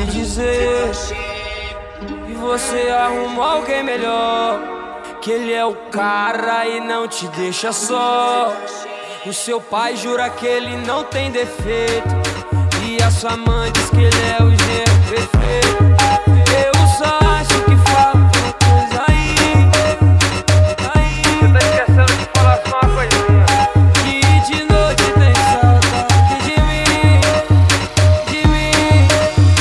dizer que você arrumou alguém melhor, que ele é o cara e não te deixa só. O seu pai jura que ele não tem defeito, e a sua mãe diz que ele é o genro perfeito. Eu só acho que falta uma coisa aí. Você tá esquecendo de falar só uma coisinha, que de noite tem saudade de mim.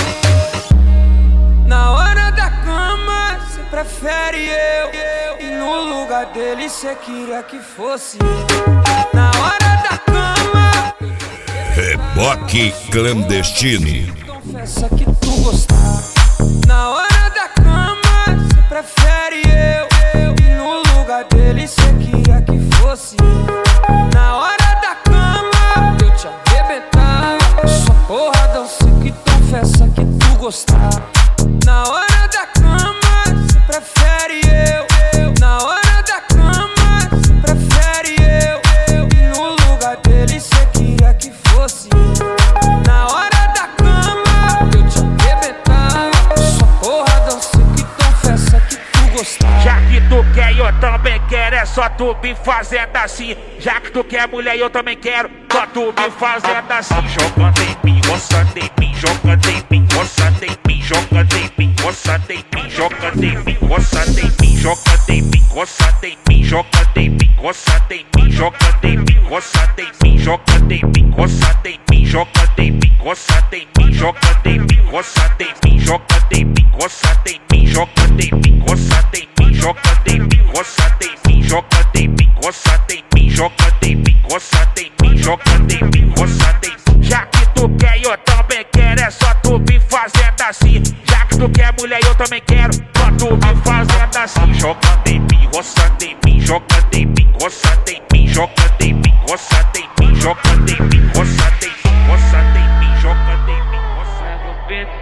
Na hora da cama cê prefere eu, e no lugar dele cê queria que fosse eu. Na hora da cama Reboque clandestino. confessa que tu gostava. Na hora da cama cê prefere eu, e no lugar dele cê queria que fosse eu. Na hora da cama eu te arrebentava, só porradão cê que confessa que tu gostava. Na hora da cama cê prefere eu, na hora da cama cê prefere eu, e no lugar dele cê queria que fosse eu. Na hora da cama eu te arrebentava, só porradão cê que confessa que tu gostava. Já que tu quer e eu também quero, é só tu me fazendo assim. Já que tu quer mulher e eu também quero, só tu me fazendo assim. Jogando em mim, roçando em mim, jogando em mim, roçando em mim, jogando em mim, roçando em mim, jogando em mim, roçando em mim, jogando em mim, roçando em mim, jogando em mim, roçando em mim, jogando em mim, roçando em mim, jogando em mim, roçando em mim, jogando em mim, roçando em mim, jogando em mim, roçando em mim, jogando em mim, roçando em mim, jogando em mim, roçando em mim, jogando em mim, roçando em mim, jogando em mim, roçando em mim, jogando em mim, roçando em mim, jogando em mim, roçando em mim. Já que tu quer e eu também quero, é só tu me fazendo assim. Já que tu quer mulher e eu também quero, só tu me fazendo assim. Jogando em mim, roçando em mim, jogando em mim, roçando em mim, jogando em mim, roçando em mim, jogando em mim, roçando em mim, roçando em mim, jogando em mim, roçando em mim.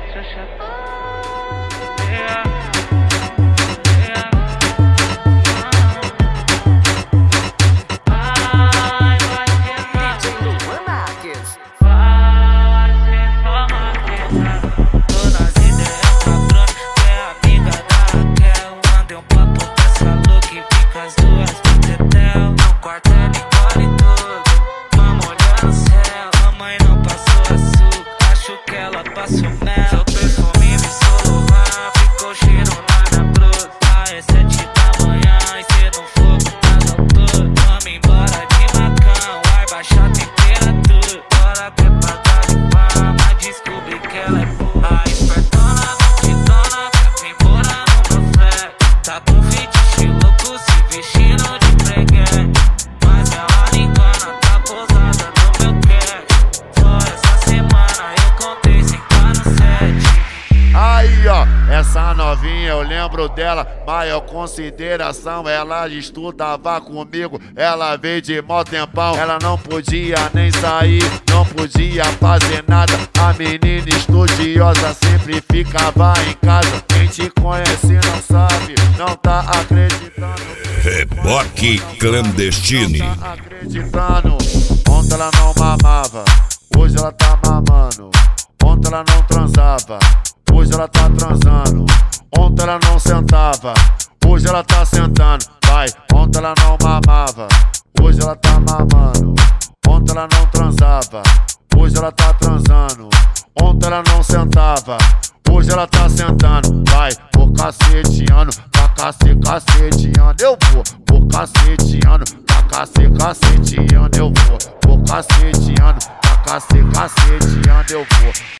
Essa novinha eu lembro dela, maior consideração. Ela estudava comigo, ela veio de mó tempão. Ela não podia nem sair, não podia fazer nada. A menina estudiosa sempre ficava em casa. Quem te conhece não sabe, não tá acreditando. Reboque clandestino. Não tá acreditando. Ontem ela não mamava, hoje ela tá mamando. Ontem ela não transava, hoje ela tá transando. Ontem ela não sentava, hoje ela tá sentando. Vai, ontem ela não mamava, hoje ela tá mamando. Ontem ela não transava, hoje ela tá transando. Ontem ela não sentava, hoje ela tá sentando. Vai, vou caceteando, tá caceteando. Eu vou caceteando, tá caceteando. Eu vou caceteando, tá caceteando. Eu vou.